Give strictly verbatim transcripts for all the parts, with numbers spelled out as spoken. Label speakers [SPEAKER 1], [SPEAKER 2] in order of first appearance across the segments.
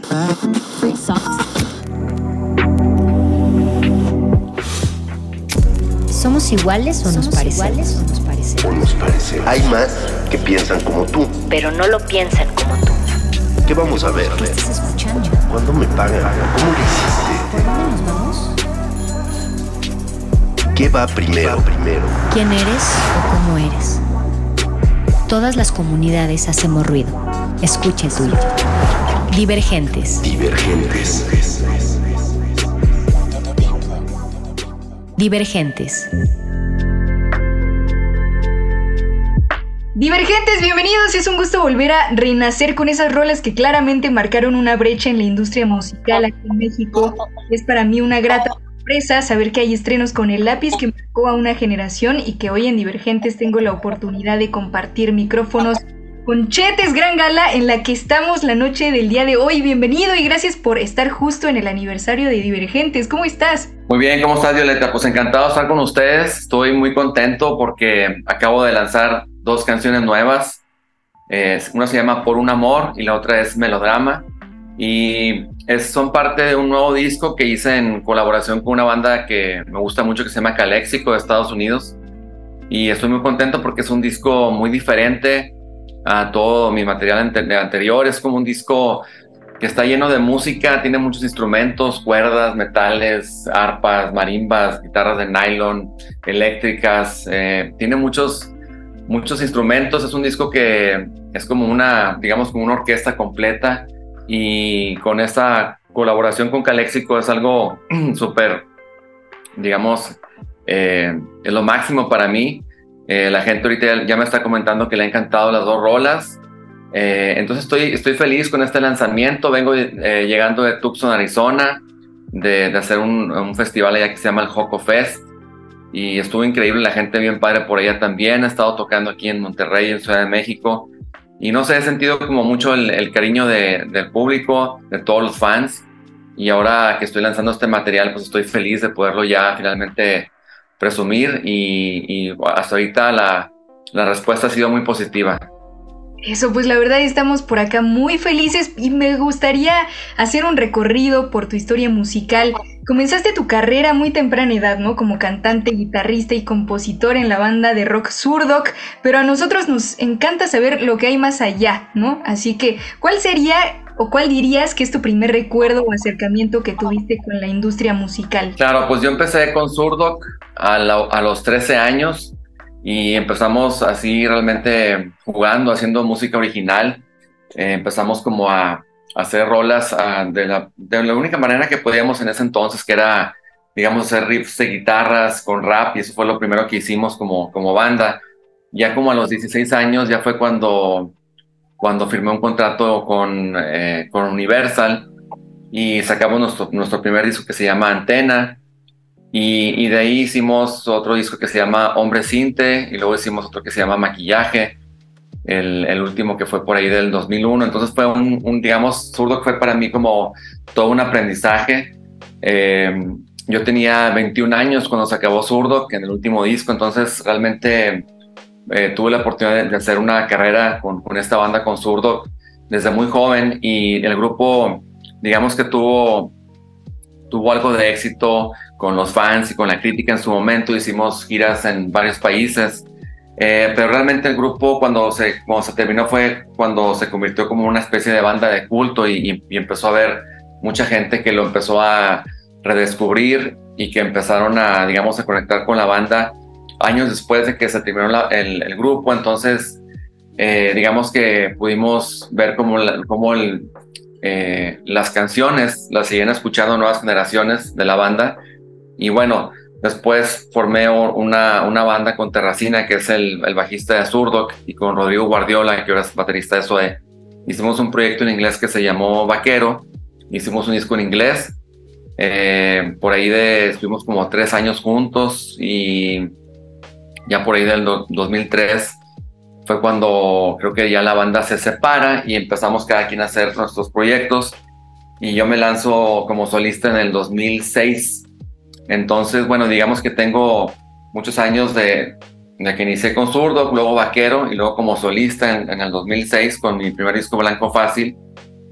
[SPEAKER 1] ¿Somos iguales o nos parecemos?
[SPEAKER 2] O nos parecemos. Hay más que piensan como tú,
[SPEAKER 1] pero no lo piensan como tú.
[SPEAKER 2] ¿Qué vamos a ver?
[SPEAKER 1] ¿Qué estás escuchando?
[SPEAKER 2] ¿Cuándo me pagan? ¿Cómo lo hiciste?
[SPEAKER 1] ¿Por dónde nos vamos?
[SPEAKER 2] ¿Qué va primero? primero?
[SPEAKER 1] ¿Quién eres o cómo eres? Todas las comunidades hacemos ruido. Escucha el tuyo. Divergentes.
[SPEAKER 2] Divergentes.
[SPEAKER 1] Divergentes.
[SPEAKER 3] Divergentes, bienvenidos. Es un gusto volver a renacer con esas rolas que claramente marcaron una brecha en la industria musical aquí en México. Es para mí una grata sorpresa saber que hay estrenos con el lápiz que marcó a una generación y que hoy en Divergentes tengo la oportunidad de compartir micrófonos con Chetes, gran gala en la que estamos la noche del día de hoy. Bienvenido y gracias por estar justo en el aniversario de Divergentes. ¿Cómo estás?
[SPEAKER 4] Muy bien, ¿cómo estás, Violeta? Pues encantado de estar con ustedes. Estoy muy contento porque acabo de lanzar dos canciones nuevas. Eh, una se llama Por un Amor y la otra es Melodrama. Y es, son parte de un nuevo disco que hice en colaboración con una banda que me gusta mucho que se llama Calexico de Estados Unidos. Y estoy muy contento porque es un disco muy diferente a todo mi material anterior. Es como un disco que está lleno de música, tiene muchos instrumentos, cuerdas, metales, arpas, marimbas, guitarras de nylon, eléctricas, eh, tiene muchos, muchos instrumentos. Es un disco que es como una, digamos, como una orquesta completa, y con esta colaboración con Calexico es algo súper, digamos, eh, es lo máximo para mí. Eh, la gente ahorita ya me está comentando que le han encantado las dos rolas. Eh, entonces estoy, estoy feliz con este lanzamiento. Vengo eh, llegando de Tucson, Arizona, de, de hacer un, un festival allá que se llama el Joco Fest, y estuvo increíble, la gente bien padre por allá también. He estado tocando aquí en Monterrey, en Ciudad de México, y no sé, he sentido como mucho el, el cariño de, del público, de todos los fans, y ahora que estoy lanzando este material, pues estoy feliz de poderlo ya finalmente presumir, y, y hasta ahorita la, la respuesta ha sido muy positiva.
[SPEAKER 3] Eso, pues la verdad estamos por acá muy felices y me gustaría hacer un recorrido por tu historia musical. Comenzaste tu carrera a muy temprana edad, ¿no? Como cantante, guitarrista y compositor en la banda de rock Zurdok, pero a nosotros nos encanta saber lo que hay más allá, ¿no? Así que, ¿cuál sería o cuál dirías que es tu primer recuerdo o acercamiento que tuviste con la industria musical?
[SPEAKER 4] Claro, pues yo empecé con Zurdok a, la, a los trece años. Y empezamos así realmente jugando, haciendo música original. Eh, empezamos como a, a hacer rolas a, de, la, de la única manera que podíamos en ese entonces, que era, digamos, hacer riffs de guitarras con rap, y eso fue lo primero que hicimos como, como banda. Ya como a los dieciséis años ya fue cuando, cuando firmé un contrato con, eh, con Universal, y sacamos nuestro, nuestro primer disco que se llama Antena. Y, y de ahí hicimos otro disco que se llama Hombre Cinte, y luego hicimos otro que se llama Maquillaje, el, el último que fue por ahí del dos mil uno. Entonces fue un, un digamos, Zurdok fue para mí como todo un aprendizaje. Eh, yo tenía veintiún años cuando se acabó Zurdok en el último disco, entonces realmente eh, tuve la oportunidad de, de hacer una carrera con, con esta banda, con Zurdok, desde muy joven, y el grupo, digamos que tuvo, tuvo algo de éxito con los fans y con la crítica en su momento. Hicimos giras en varios países, eh, pero realmente el grupo cuando se, cuando se terminó fue cuando se convirtió como una especie de banda de culto, y, y, y empezó a haber mucha gente que lo empezó a redescubrir y que empezaron a, digamos, a conectar con la banda años después de que se terminó la, el, el grupo. Entonces, eh, digamos que pudimos ver cómo, la, cómo el, eh, las canciones las siguen escuchando nuevas generaciones de la banda. Y bueno, después formé una, una banda con Terracina, que es el, el bajista de Zurdok, y con Rodrigo Guardiola, que ahora es baterista de Zoé. Hicimos un proyecto en inglés que se llamó Vaquero. Hicimos un disco en inglés. Eh, por ahí de, estuvimos como tres años juntos, y ya por ahí del do, dos mil tres fue cuando creo que ya la banda se separa y empezamos cada quien a hacer nuestros proyectos. Y yo me lanzo como solista en el dos mil seis. Entonces, bueno, digamos que tengo muchos años de, de que inicié con Zurdok, luego Vaquero, y luego como solista en, en el dos mil seis con mi primer disco Blanco Fácil.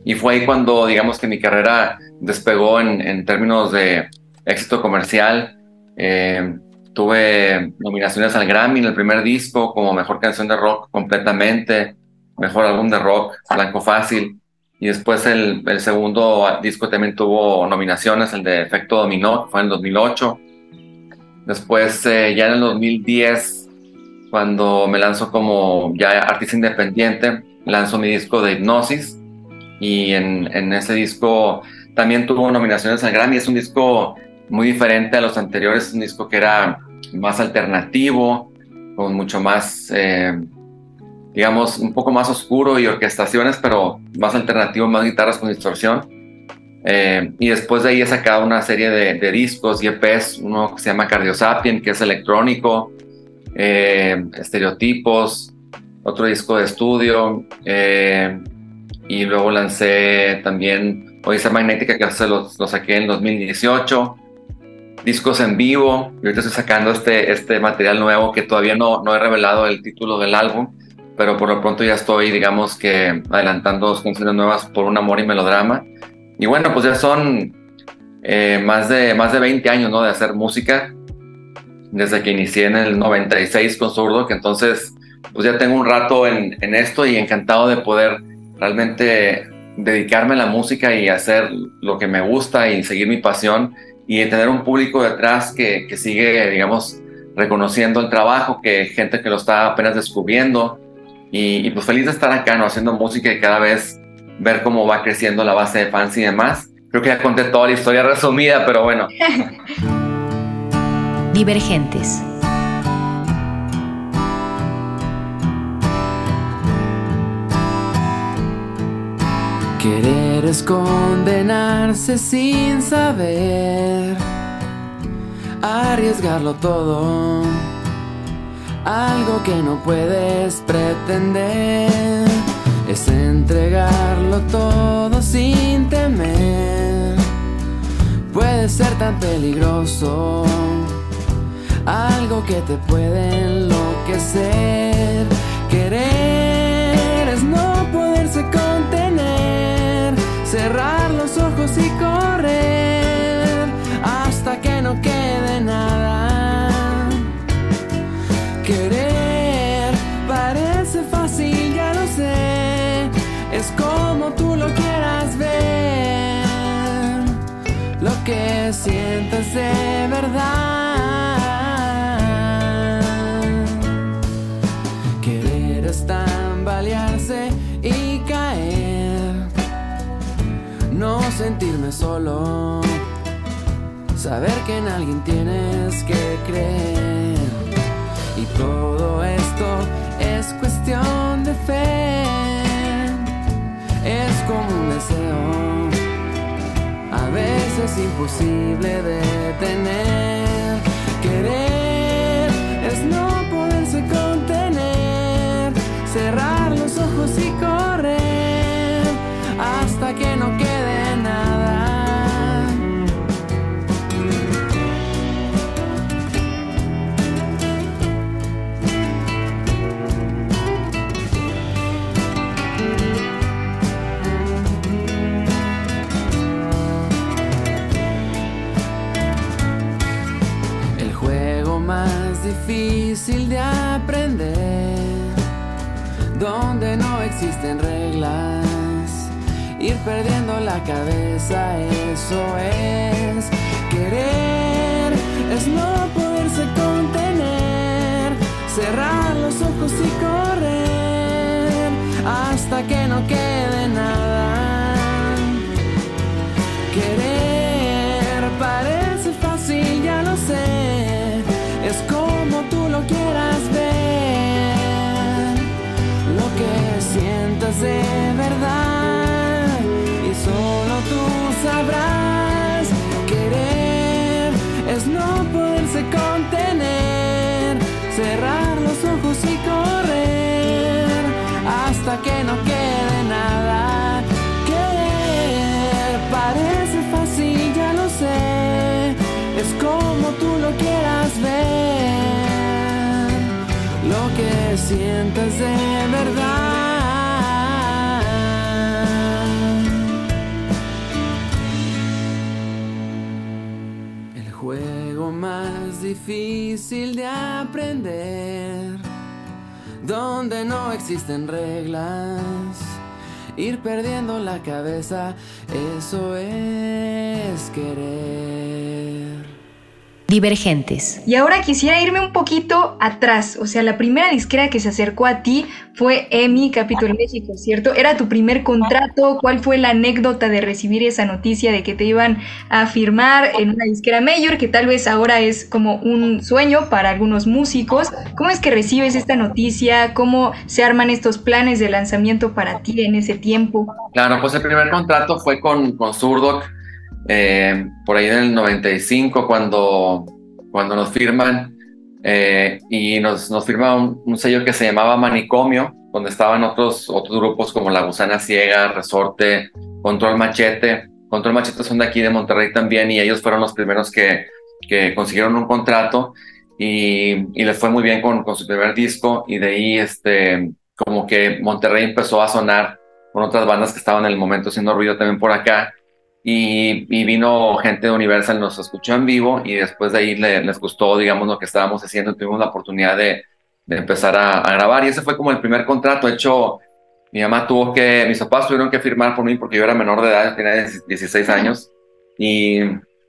[SPEAKER 4] y fue ahí cuando, digamos, que mi carrera despegó en, en términos de éxito comercial. Eh, tuve nominaciones al Grammy en el primer disco como mejor canción de rock completamente, mejor álbum de rock, Blanco Fácil, y después el, el segundo disco también tuvo nominaciones, el de Efecto Dominó, que fue en el dos mil ocho. Después, eh, ya en el dos mil diez, cuando me lanzo como ya artista independiente, lanzo mi disco de Hipnosis, y en, en ese disco también tuvo nominaciones al Grammy. Es un disco muy diferente a los anteriores, es un disco que era más alternativo, con mucho más, eh, digamos, un poco más oscuro y orquestaciones, pero más alternativo, más guitarras con distorsión. Eh, y después de ahí he sacado una serie de, de discos y E Pes, uno que se llama Cardiosapien, que es electrónico, eh, Estereotipos, otro disco de estudio, eh, y luego lancé también Odisea Magnética, que se lo, lo saqué en dos mil dieciocho, discos en vivo, y ahorita estoy sacando este, este material nuevo que todavía no, no he revelado el título del álbum, pero por lo pronto ya estoy, digamos que adelantando dos canciones nuevas, Por un amor y melodrama. Y bueno, pues ya son eh, más, de, más de veinte años, ¿no?, de hacer música, desde que inicié en el noventa y seis con Zurdo, que entonces pues ya tengo un rato en, en esto, y encantado de poder realmente dedicarme a la música y hacer lo que me gusta y seguir mi pasión, y tener un público detrás que, que sigue, digamos, reconociendo el trabajo, que gente que lo está apenas descubriendo, y, y pues feliz de estar acá, ¿no?, haciendo música, y cada vez ver cómo va creciendo la base de fans y demás. Creo que ya conté toda la historia resumida, pero bueno.
[SPEAKER 1] Divergentes.
[SPEAKER 5] Querer es condenarse sin saber, arriesgarlo todo, algo que no puedes pretender, es entregarlo todo sin temer, puede ser tan peligroso, algo que te puede enloquecer. Querer es no poderse contener, cerrar los ojos y correr hasta que no quede nada. Querer parece fácil, ya lo sé, es como tú lo quieras ver, lo que sientes de verdad. Querer es tambalearse y caer, no sentirme solo, saber que en alguien tienes que creer, y todo esto es cuestión de fe, es como un deseo, a veces imposible de tener. Querer es no poderse contener, cerrar los ojos y correr hasta que no quede nada. El juego más difícil de aprender, donde no existen reglas, ir perdiendo la cabeza, eso es. Querer es no poderse contener, cerrar los ojos y correr hasta que no quede nada. Querer parece fácil, ya lo sé, es como tú lo quieras ver, lo que sientas de verdad, y solo tú sabrás. Querer es no poderse contener, cerrar los ojos y correr hasta que no quede nada. Querer parece fácil, ya lo sé, es como tú lo quieras ver, lo que sientes de verdad. difícil de aprender, donde no existen reglas, ir perdiendo la cabeza, eso es querer.
[SPEAKER 1] Divergentes.
[SPEAKER 3] Y ahora quisiera irme un poquito atrás, o sea, la primera disquera que se acercó a ti fue EMI Capitol México, ¿cierto? ¿Era tu primer contrato? ¿Cuál fue la anécdota de recibir esa noticia de que te iban a firmar en una disquera mayor, que tal vez ahora es como un sueño para algunos músicos? ¿Cómo es que recibes esta noticia? ¿Cómo se arman estos planes de lanzamiento para ti en ese tiempo?
[SPEAKER 4] Claro, pues el primer contrato fue con, con Zurdok, eh, por ahí en el noventa y cinco, cuando, cuando nos firman, eh, y nos, nos firma un, un sello que se llamaba Manicomio, donde estaban otros, otros grupos como La Gusana Ciega, Resorte, Control Machete. Control Machete son de aquí de Monterrey también, y ellos fueron los primeros que, que consiguieron un contrato, y, y les fue muy bien con, con su primer disco, y de ahí este, como que Monterrey empezó a sonar con otras bandas que estaban en el momento haciendo ruido también por acá. Y, y vino gente de Universal, nos escuchó en vivo, y después de ahí le, les gustó, digamos, lo que estábamos haciendo, y tuvimos la oportunidad de, de empezar a, a grabar, y ese fue como el primer contrato. De hecho, mi mamá tuvo que, mis papás tuvieron que firmar por mí porque yo era menor de edad, tenía dieciséis años, y,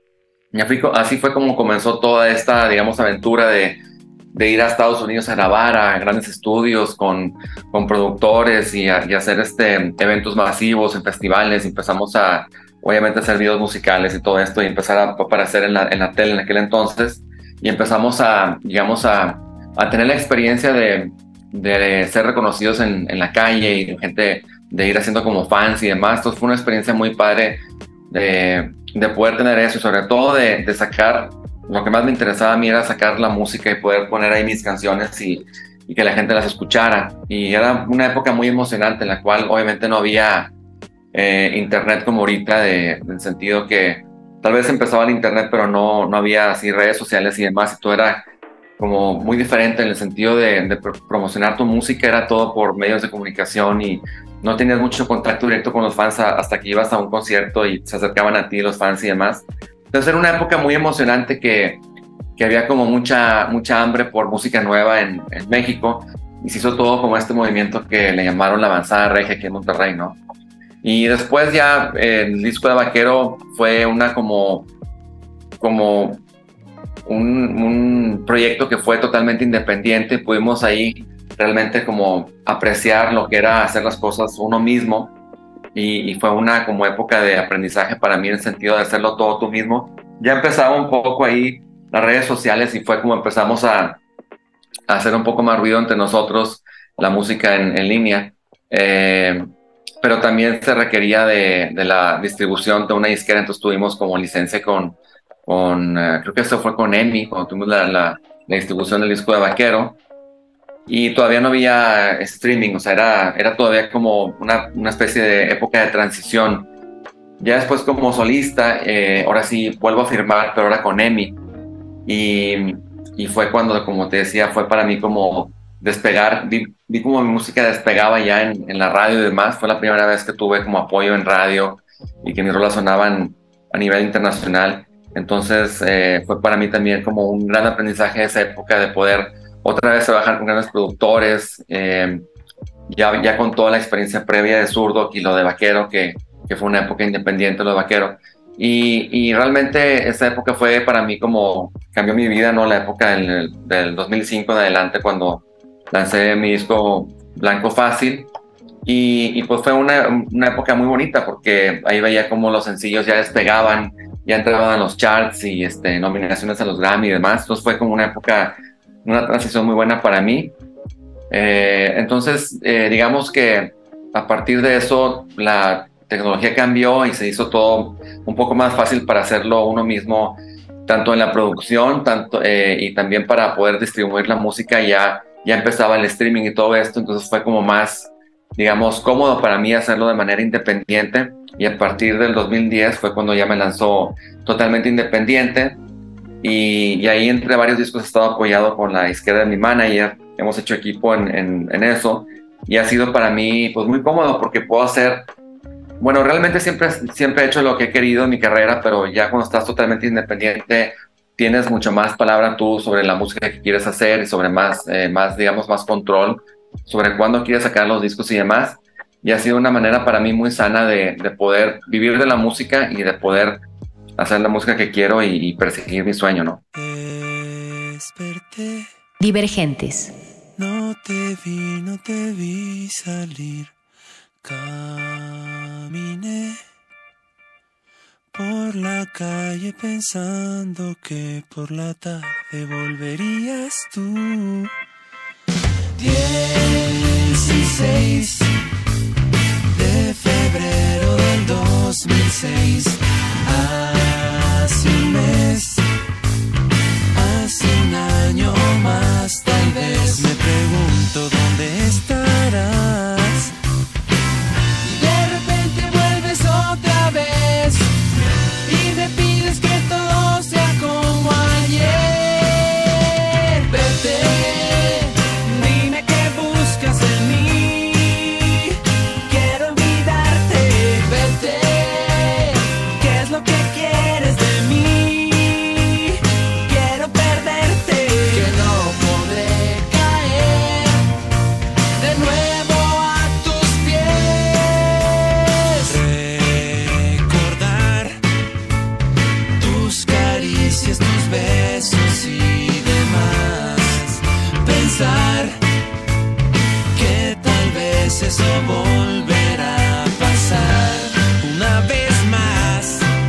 [SPEAKER 4] y así fue como comenzó toda esta, digamos, aventura de, de ir a Estados Unidos a grabar a grandes estudios con, con productores y, a, y hacer este, eventos masivos en festivales. Empezamos a obviamente hacer videos musicales y todo esto, y empezar a aparecer en la, en la tele en aquel entonces, y empezamos a, digamos, a, a tener la experiencia de, de ser reconocidos en, en la calle, y gente de ir haciendo como fans y demás. Entonces fue una experiencia muy padre de, de poder tener eso, y sobre todo de, de sacar, lo que más me interesaba a mí era sacar la música y poder poner ahí mis canciones y, y que la gente las escuchara. Y era una época muy emocionante en la cual obviamente no había Eh, internet como ahorita, de, en el sentido que tal vez empezaba el internet, pero no, no había así redes sociales y demás, y todo era como muy diferente en el sentido de, de promocionar tu música, era todo por medios de comunicación, y no tenías mucho contacto directo con los fans a, hasta que ibas a un concierto y se acercaban a ti los fans y demás. Entonces era una época muy emocionante, que, que había como mucha, mucha hambre por música nueva en, en México, y se hizo todo como este movimiento que le llamaron la avanzada regia aquí en Monterrey, ¿no? Y después ya eh, el disco de Vaquero fue una como, como un, un proyecto que fue totalmente independiente. Pudimos ahí realmente como apreciar lo que era hacer las cosas uno mismo, y, y fue una como época de aprendizaje para mí, en el sentido de hacerlo todo tú mismo. Ya empezaba un poco ahí las redes sociales, y fue como empezamos a, a hacer un poco más ruido entre nosotros, la música en, en línea. Eh, pero también se requería de, de la distribución de una disquera, entonces tuvimos como licencia con, con uh, creo que eso fue con EMI, cuando tuvimos la, la, la distribución del disco de Vaquero, y todavía no había streaming, o sea, era, era todavía como una, una especie de época de transición. Ya después como solista, eh, ahora sí vuelvo a firmar, pero ahora con EMI, y, y fue cuando, como te decía, fue para mí como despegar, vi, vi como mi música despegaba ya en, en la radio y demás. Fue la primera vez que tuve como apoyo en radio y que mis rolas sonaban a nivel internacional. Entonces eh, fue para mí también como un gran aprendizaje de esa época, de poder otra vez trabajar con grandes productores, eh, ya, ya con toda la experiencia previa de Zurdok y lo de Vaquero, que, que fue una época independiente, lo de Vaquero. Y, y realmente esa época fue para mí como, cambió mi vida, ¿no? La época del, del dos mil cinco en adelante, cuando lancé mi disco Blanco Fácil, y, y pues fue una, una época muy bonita, porque ahí veía como los sencillos ya despegaban, ya entraban a los charts y este, nominaciones a los Grammy y demás. Entonces fue como una época, una transición muy buena para mí. Eh, entonces eh, digamos que a partir de eso la tecnología cambió y se hizo todo un poco más fácil para hacerlo uno mismo, tanto en la producción tanto, eh, y también para poder distribuir la música. Ya ya empezaba el streaming y todo esto, entonces fue como más, digamos, cómodo para mí hacerlo de manera independiente, y a partir del dos mil diez fue cuando ya me lanzó totalmente independiente, y, y ahí entre varios discos he estado apoyado con la disquera de mi manager, hemos hecho equipo en, en, en eso, y ha sido para mí pues muy cómodo, porque puedo hacer, bueno, realmente siempre, siempre he hecho lo que he querido en mi carrera, pero ya cuando estás totalmente independiente tienes mucho más palabra tú sobre la música que quieres hacer y sobre más, eh, más, digamos, más control sobre cuándo quieres sacar los discos y demás. Y ha sido una manera para mí muy sana de, de poder vivir de la música y de poder hacer la música que quiero y, y perseguir mi sueño, ¿no?
[SPEAKER 6] Desperté.
[SPEAKER 1] Divergentes.
[SPEAKER 6] No te vi, no te vi salir. Caminé por la calle pensando que por la tarde volverías tú. dieciséis de febrero del dos mil seis. Hace un mes, hace un año más tal vez. Me pregunto dónde estarás. Y de repente vuelves otra vez y me pides que todo sea como ayer. Vete, dime qué buscas en mí. Quiero olvidarte. Vete, ¿qué es lo que quieres de mí? Quiero perderte. Que no podré caer de nuevo a tus pies. Recordar tus caricias, tus besos y demás. Pensar que tal vez eso volverá a pasar una vez más.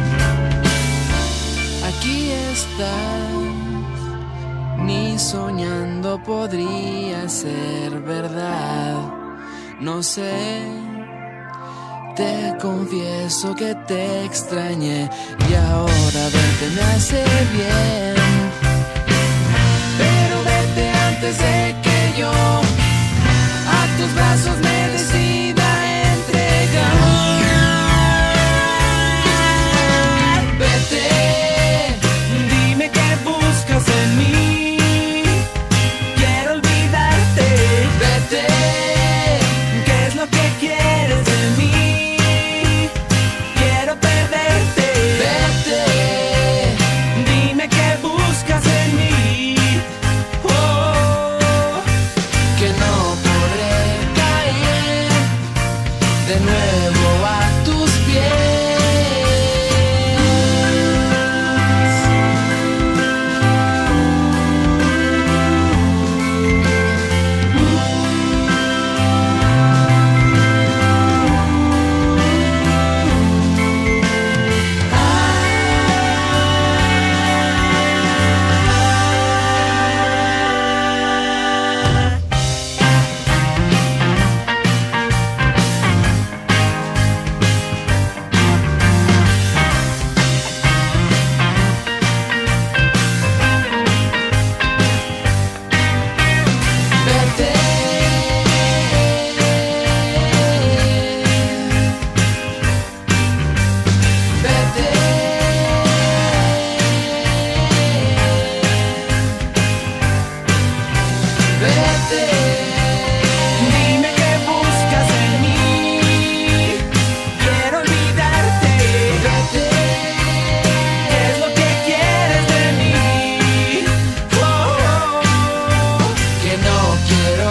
[SPEAKER 6] Aquí estás, ni soñando podría ser verdad. No sé, te confieso que te extrañé y ahora verte me hace bien. Pero vete antes de que yo a tus brazos me decida entregar. Vete, dime qué buscas en mí. Quiero olvidarte. Vete, ¿qué es lo que quieres de mí? Quiero perderte. Vete, dime qué buscas en mí. Oh, que no podré caer de nuevo a tus pies. Vete, vete, vete, dime qué buscas en mí. Quiero olvidarte. Vete, ¿qué es lo que quieres de mí? Oh, oh, oh, que no quiero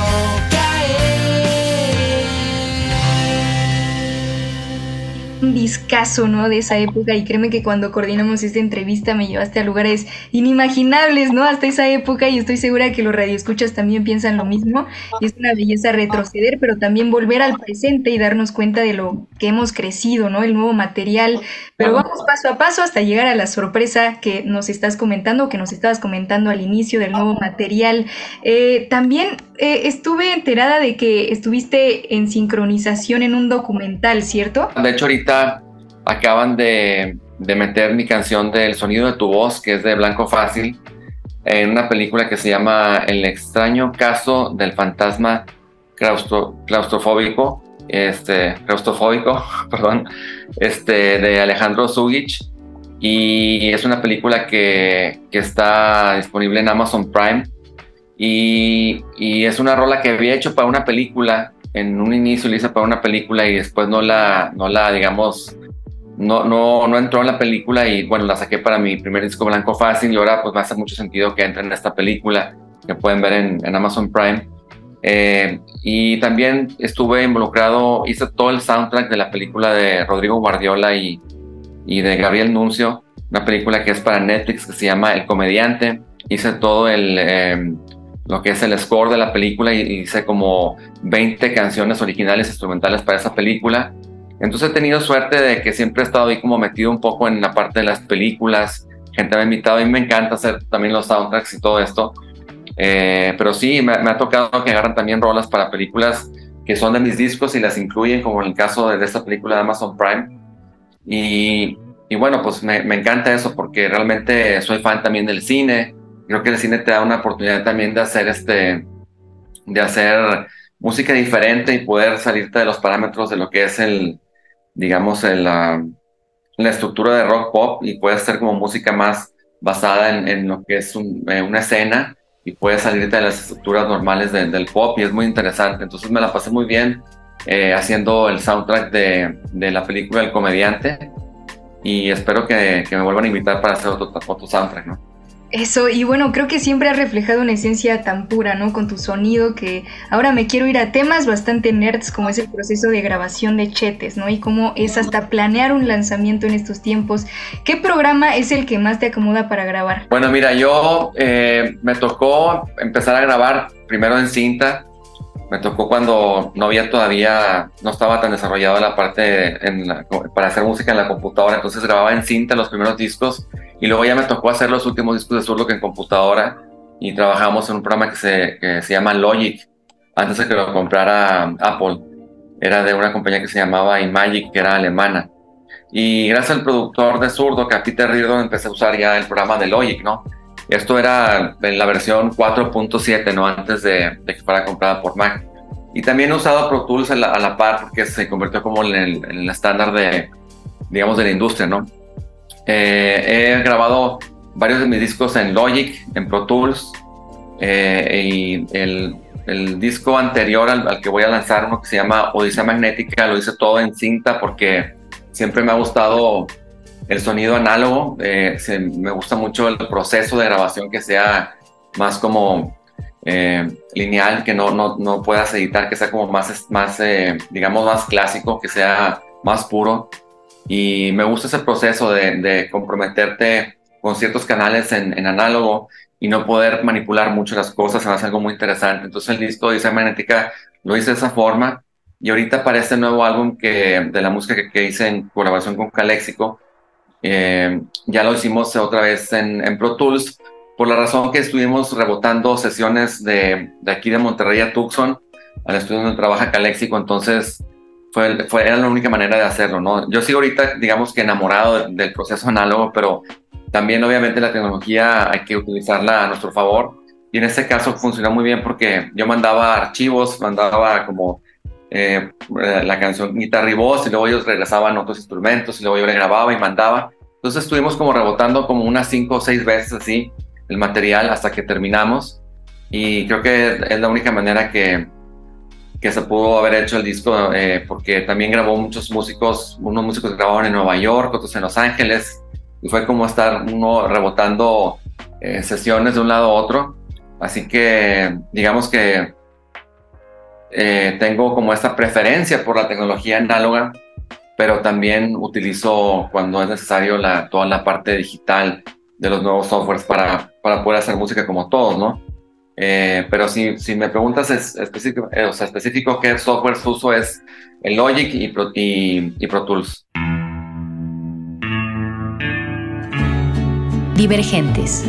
[SPEAKER 6] caer.
[SPEAKER 3] Un discazo, ¿no? De esa época, y créeme que cuando coordinamos esta entrevista me llevaste a lugares inimaginables, ¿no? Hasta esa época, y estoy segura que los radioescuchas también piensan lo mismo, y es una belleza retroceder, pero también volver al presente y darnos cuenta de lo que hemos crecido, ¿no? El nuevo material, pero vamos paso a paso hasta llegar a la sorpresa que nos estás comentando, que nos estabas comentando al inicio del nuevo material. Eh, también eh, estuve enterada de que estuviste en sincronización en un documental, ¿cierto?
[SPEAKER 4] De hecho, ahorita acaban de, de meter mi canción del sonido de tu voz, que es de Blanco Fácil, en una película que se llama El extraño caso del fantasma claustro, claustrofóbico, este, claustrofóbico, perdón, este, de Alejandro Zúñiga, y es una película que, que está disponible en Amazon Prime, y, y es una rola que había hecho para una película. En un inicio la hice para una película y después no la, no la digamos, no, no, no entró en la película y bueno, la saqué para mi primer disco Blanco Fácil y ahora pues me hace mucho sentido que entre en esta película que pueden ver en, en Amazon Prime. Eh, y también estuve involucrado, hice todo el soundtrack de la película de Rodrigo Guardiola y, y de Gabriel Nuncio, una película que es para Netflix que se llama El Comediante. Hice todo el, eh, lo que es el score de la película y hice como veinte canciones originales instrumentales para esa película. Entonces he tenido suerte de que siempre he estado ahí como metido un poco en la parte de las películas, gente me ha invitado, a mí me encanta hacer también los soundtracks y todo esto, eh, pero sí, me, me ha tocado que agarran también rolas para películas que son de mis discos y las incluyen, como en el caso de, de esta película de Amazon Prime, y, y bueno, pues me, me encanta eso porque realmente soy fan también del cine. Creo que el cine te da una oportunidad también de hacer este, de hacer música diferente y poder salirte de los parámetros de lo que es el, digamos, el, la, la estructura de rock pop y puedes hacer como música más basada en, en lo que es un, eh, una escena y puedes salirte de las estructuras normales de, del pop y es muy interesante. Entonces me la pasé muy bien eh, haciendo el soundtrack de, de la película El Comediante y espero que, que me vuelvan a invitar para hacer otro, otro soundtrack, ¿no?
[SPEAKER 3] Eso, y bueno, creo que siempre has reflejado una esencia tan pura, ¿no? Con tu sonido, que ahora me quiero ir a temas bastante nerds, como es el proceso de grabación de Chetes, ¿no? Y cómo es hasta planear un lanzamiento en estos tiempos. ¿Qué programa es el que más te acomoda para grabar?
[SPEAKER 4] Bueno, mira, yo eh, me tocó empezar a grabar primero en cinta. Me tocó cuando no había todavía, no estaba tan desarrollada la parte en la, para hacer música en la computadora, entonces grababa en cinta los primeros discos y luego ya me tocó hacer los últimos discos de Zurdok en computadora y trabajamos en un programa que se, que se llama Logic, antes de que lo comprara Apple. Era de una compañía que se llamaba Imagic, que era alemana. Y gracias al productor de Zurdok, a Peter Reardon, empecé a usar ya el programa de Logic, ¿no? Esto era en la versión cuatro punto siete, ¿no? Antes de, de que fuera comprada por Mac. Y también he usado Pro Tools a la, a la par porque se convirtió como en el, en el estándar de, digamos, de la industria, ¿no? Eh, he grabado varios de mis discos en Logic, en Pro Tools, eh, y el, el disco anterior al, al que voy a lanzar, uno que se llama Odisea Magnética, lo hice todo en cinta porque siempre me ha gustado el sonido análogo. Eh, se, me gusta mucho el proceso de grabación que sea más como eh, lineal, que no, no, no puedas editar, que sea como más, más eh, digamos, más clásico, que sea más puro. Y me gusta ese proceso de, de comprometerte con ciertos canales en, en análogo y no poder manipular mucho las cosas, se me hace algo muy interesante. Entonces el disco de Odisea Magnética lo hice de esa forma y ahorita para este nuevo álbum que, de la música que, que hice en colaboración con Calexico, Eh, ya lo hicimos otra vez en, en Pro Tools, por la razón que estuvimos rebotando sesiones de, de aquí de Monterrey a Tucson, al estudio donde trabaja Calexico, entonces fue, fue, era la única manera de hacerlo, ¿no? Yo sigo ahorita, digamos que enamorado de, del proceso análogo, pero también obviamente la tecnología hay que utilizarla a nuestro favor, y en este caso funcionó muy bien porque yo mandaba archivos, mandaba como Eh, la canción guitarra y voz y luego ellos regresaban otros instrumentos y luego yo le grababa y mandaba. Entonces estuvimos como rebotando como unas cinco o seis veces así el material hasta que terminamos y creo que es la única manera que, que se pudo haber hecho el disco, eh, porque también grabó muchos músicos, unos músicos grababan en Nueva York, otros en Los Ángeles y fue como estar uno rebotando eh, sesiones de un lado a otro, así que digamos que Eh, tengo como esta preferencia por la tecnología análoga, pero también utilizo cuando es necesario la, toda la parte digital de los nuevos softwares para, para poder hacer música como todos, ¿no? Eh, pero si, si me preguntas es, específico, eh, o sea, específico qué softwares uso es el Logic y Pro, y, y Pro Tools.
[SPEAKER 1] Divergentes.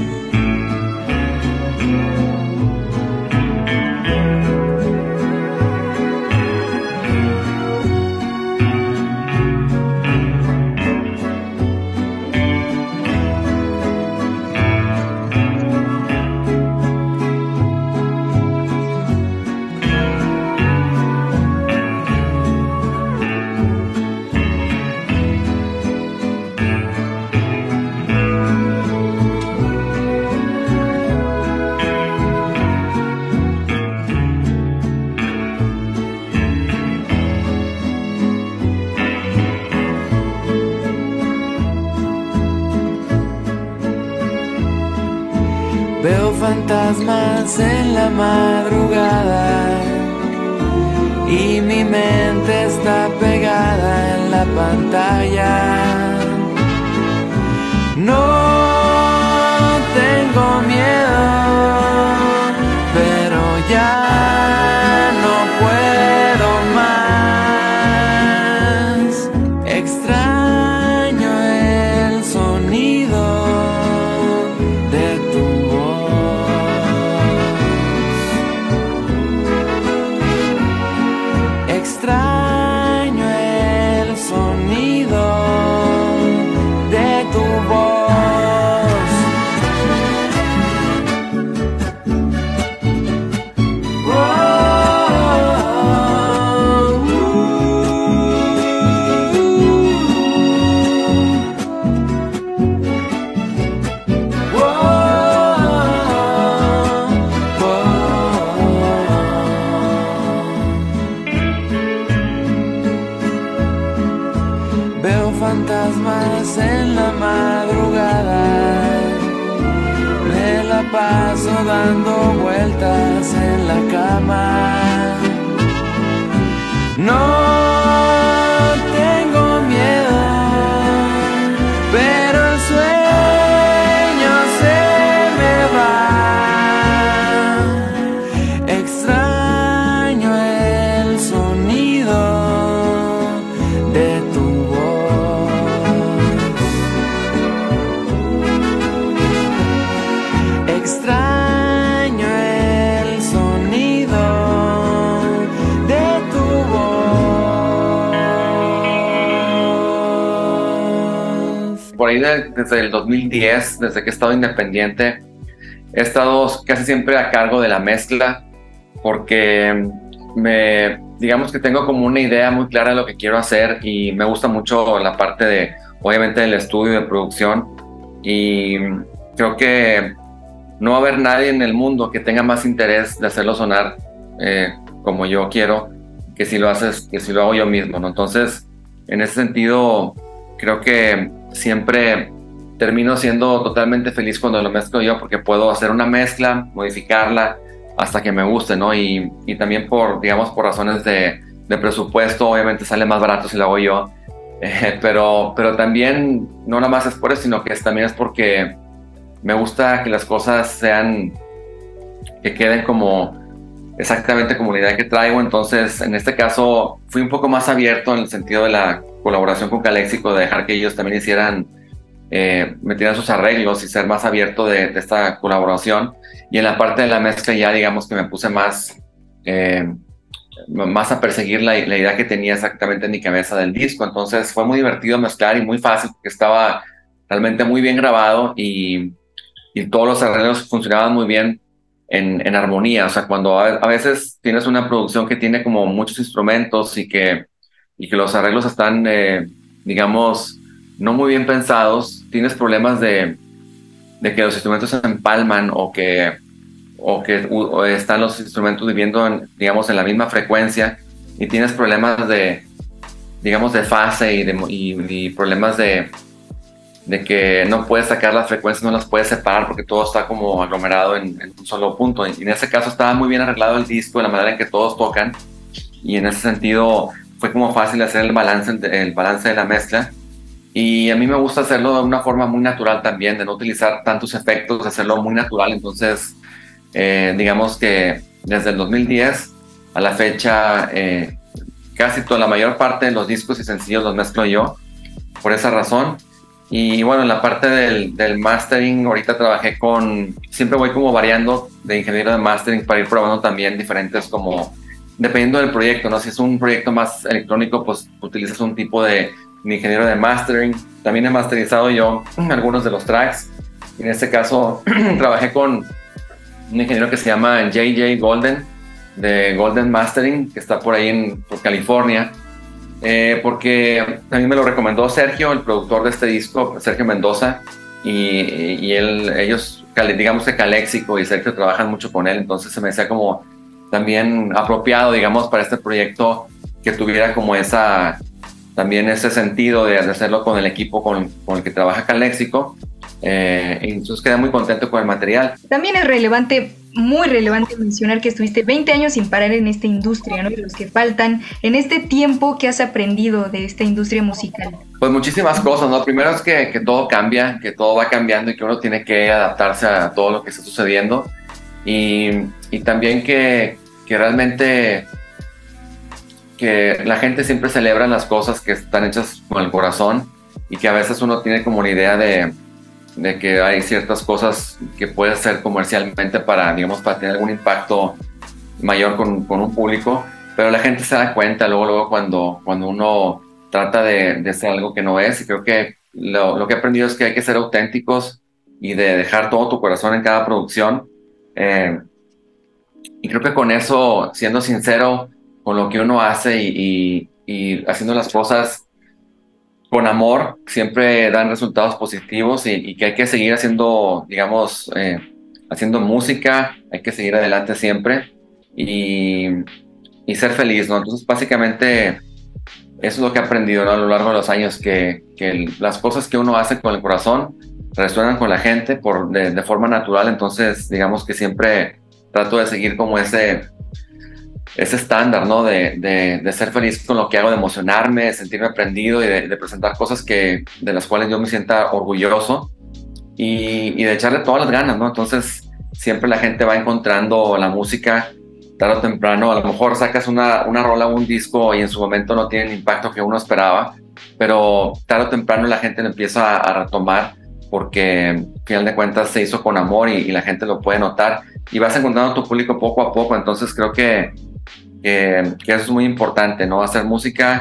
[SPEAKER 5] Veo fantasmas en la madrugada y mi mente está pegada en la pantalla. No tengo miedo, pero ya no puedo más. Extraño el sonido de tu voz. Extraño el sonido de tu voz. Veo fantasmas en la madrugada, me la paso dando vueltas en la cama. No tengo miedo, pero el sueño se me va. Extraño el sonido de tu extraño el sonido de tu voz.
[SPEAKER 4] Por ahí de- desde el dos mil diez, desde que he estado independiente, he estado casi siempre a cargo de la mezcla porque me, digamos que tengo como una idea muy clara de lo que quiero hacer y me gusta mucho la parte de, obviamente, del estudio de producción, y creo que no va a haber nadie en el mundo que tenga más interés de hacerlo sonar eh, como yo quiero, que si lo haces, que si lo hago yo mismo, ¿no? Entonces, en ese sentido, creo que siempre termino siendo totalmente feliz cuando lo mezclo yo, porque puedo hacer una mezcla, modificarla hasta que me guste, ¿no? Y, y también por, digamos, por razones de, de presupuesto, obviamente sale más barato si lo hago yo, eh, pero, pero también no nada más es por eso, sino que es, también es porque me gusta que las cosas sean, que queden como exactamente como la idea que traigo. Entonces, en este caso, fui un poco más abierto en el sentido de la colaboración con Calexico, de dejar que ellos también hicieran, eh, metieran sus arreglos y ser más abierto de, de esta colaboración. Y en la parte de la mezcla ya, digamos que me puse más, eh, más a perseguir la, la idea que tenía exactamente en mi cabeza del disco. Entonces, fue muy divertido mezclar y muy fácil, porque estaba realmente muy bien grabado y y todos los arreglos funcionaban muy bien en, en armonía. O sea, cuando a, a veces tienes una producción que tiene como muchos instrumentos y que, y que los arreglos están, eh, digamos, no muy bien pensados, tienes problemas de, de que los instrumentos se empalman o que, o que o están los instrumentos viviendo, en, digamos, en la misma frecuencia, y tienes problemas de, digamos, de fase y, de, y, y problemas de de que no puedes sacar las frecuencias, no las puedes separar porque todo está como aglomerado en, en un solo punto. Y en ese caso estaba muy bien arreglado el disco, la manera en que todos tocan, y en ese sentido fue como fácil hacer el balance, el balance de la mezcla. Y a mí me gusta hacerlo de una forma muy natural también, de no utilizar tantos efectos, de hacerlo muy natural. Entonces, eh, digamos que desde el dos mil diez a la fecha, eh, casi toda la mayor parte de los discos y sencillos los mezclo yo, por esa razón. Y bueno, en la parte del, del mastering, ahorita trabajé con, siempre voy como variando de ingeniero de mastering para ir probando también diferentes, como, dependiendo del proyecto, ¿no? Si es un proyecto más electrónico, pues utilizas un tipo de, de ingeniero de mastering. También he masterizado yo algunos de los tracks. En este caso, trabajé con un ingeniero que se llama J J Golden, de Golden Mastering, que está por ahí en por California. Eh, porque a mí me lo recomendó Sergio, el productor de este disco, Sergio Mendoza, y, y él, ellos, digamos que Calexico y Sergio trabajan mucho con él, entonces se me hacía como también apropiado, digamos, para este proyecto, que tuviera como esa, también ese sentido de hacerlo con el equipo con, con el que trabaja Calexico. Eh, y entonces quedé muy contento con el material.
[SPEAKER 3] También es relevante, muy relevante mencionar que estuviste veinte años sin parar en esta industria, ¿no? Y los que faltan, en este tiempo, ¿qué has aprendido de esta industria musical?
[SPEAKER 4] Pues muchísimas cosas, ¿no? Primero es que, que todo cambia, que todo va cambiando y que uno tiene que adaptarse a todo lo que está sucediendo. Y, y también que, que realmente que la gente siempre celebra las cosas que están hechas con el corazón y que a veces uno tiene como una idea de de que hay ciertas cosas que puede hacer comercialmente para, digamos, para tener algún impacto mayor con, con un público, pero la gente se da cuenta luego, luego cuando, cuando uno trata de, de hacer algo que no es, y creo que lo, lo que he aprendido es que hay que ser auténticos y de dejar todo tu corazón en cada producción, eh, y creo que con eso, siendo sincero con lo que uno hace y, y, y haciendo las cosas con amor, siempre dan resultados positivos y, y que hay que seguir haciendo, digamos, eh, haciendo música, hay que seguir adelante siempre y, y ser feliz, ¿no? Entonces, básicamente, eso es lo que he aprendido, ¿no? A lo largo de los años, que, que el, las cosas que uno hace con el corazón resuenan con la gente por, de, de forma natural, entonces, digamos que siempre trato de seguir como ese... ese estándar, ¿no? De, de, de ser feliz con lo que hago, de emocionarme, de sentirme aprendido y de, de presentar cosas que, de las cuales yo me sienta orgulloso y, y de echarle todas las ganas, ¿no? Entonces, siempre la gente va encontrando la música tarde o temprano. A lo mejor sacas una, una rola o un disco y en su momento no tiene el impacto que uno esperaba, pero tarde o temprano la gente lo empieza a, a retomar porque, al final de cuentas, se hizo con amor y, y la gente lo puede notar y vas encontrando a tu público poco a poco. Entonces, creo que Que, que eso es muy importante, ¿no? Hacer música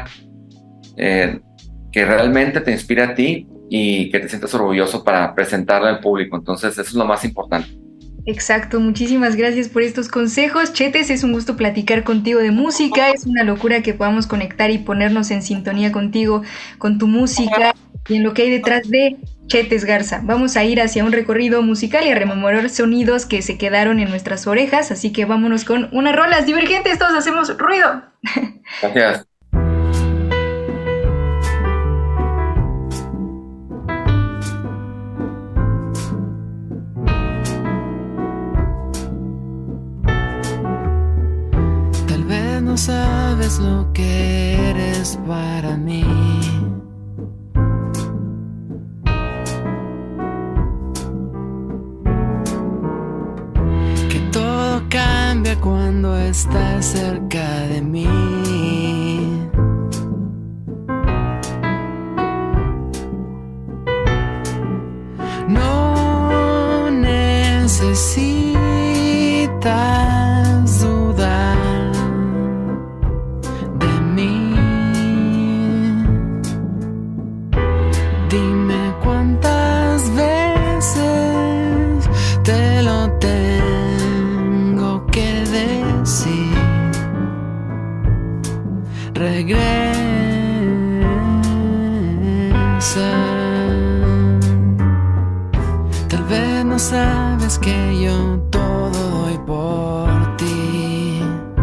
[SPEAKER 4] eh, que realmente te inspire a ti y que te sientas orgulloso para presentarla al público. Entonces, eso es lo más importante.
[SPEAKER 3] Exacto, muchísimas gracias por estos consejos. Chetes, es un gusto platicar contigo de música. Es una locura que podamos conectar y ponernos en sintonía contigo, con tu música y en lo que hay detrás de Chetes Garza. Vamos a ir hacia un recorrido musical y a rememorar sonidos que se quedaron en nuestras orejas, así que vámonos con unas rolas divergentes, todos hacemos ruido.
[SPEAKER 4] Gracias.
[SPEAKER 6] Tal vez no sabes lo que eres para mí. Cambia cuando estás cerca de mí. No necesitas dudar de mí. Dime cuántas veces te lo tengo que decir. Regresa. Tal vez no sabes que yo todo doy por ti.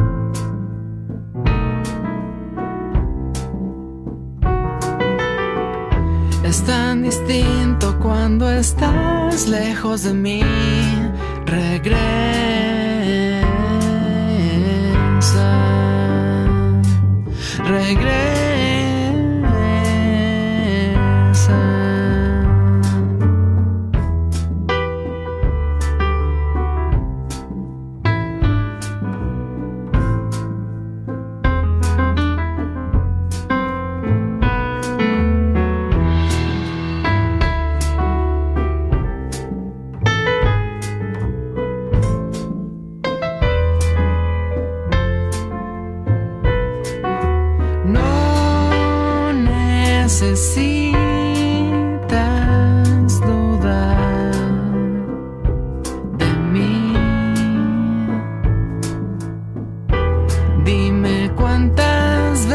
[SPEAKER 6] Es tan distinto cuando estás lejos de mí. Regresa. Regresa. Necesitas dudar de mí. Dime cuántas